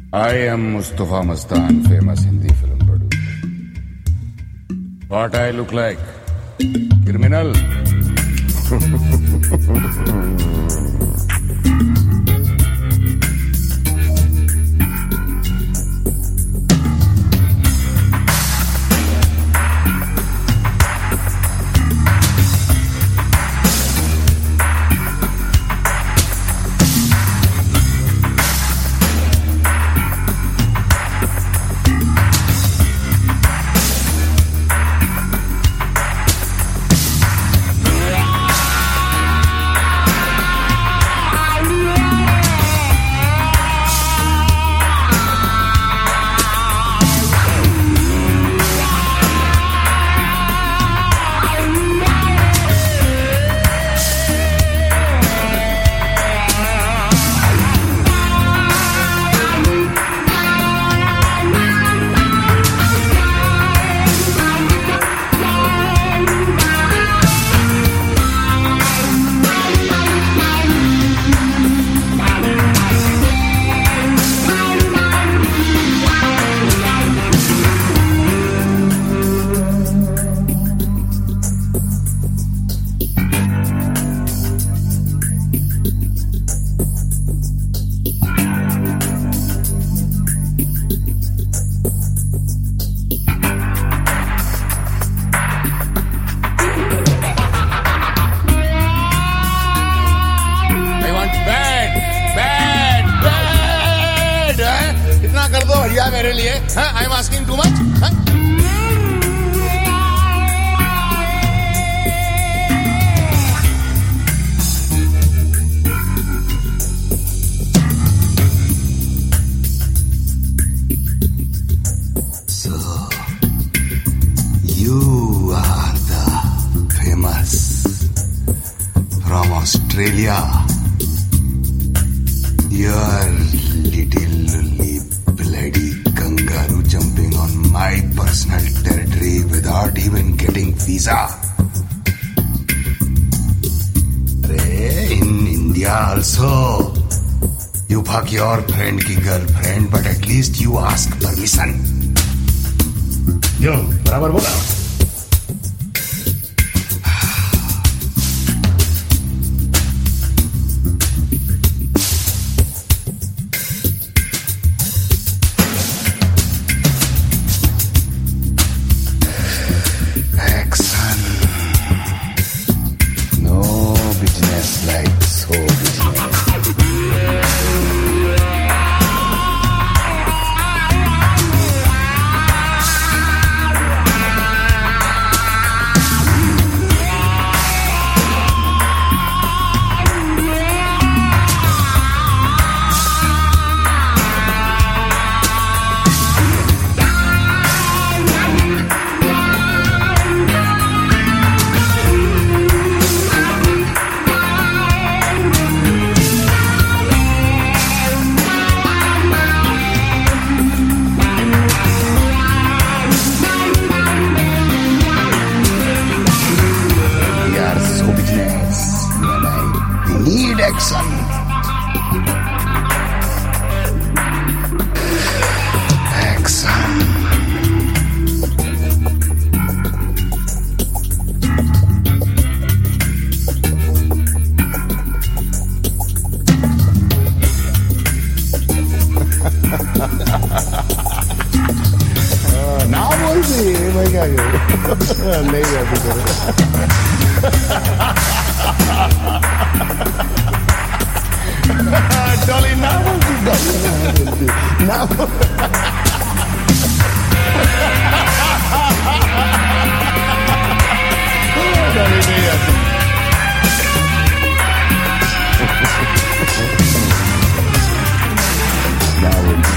I am Mustafa Mastan, famous Hindi film producer. What I look like? Criminal? इतना कर दो भैया मेरे लिए. I am asking too much. So you are the famous from Australia. Your little bloody kangaroo jumping on my personal territory without even getting visa. In India also, you fuck your friend ki girlfriend, but at least you ask permission. Yo, बराबर बोला. Like so business. Need action. Action. Now बोल दी मैं क्या करूँ. नहीं जाती करूँ. Dolly, now बोलती. Now Dolly नहीं जाती. Now बोलती.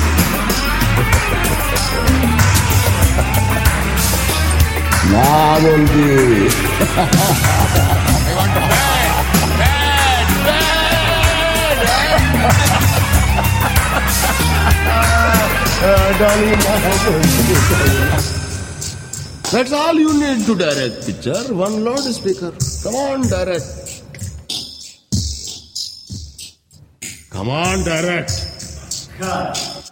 Now बोलती. That's all you need to direct picture. One loudspeaker. Come on, direct. Come on, direct.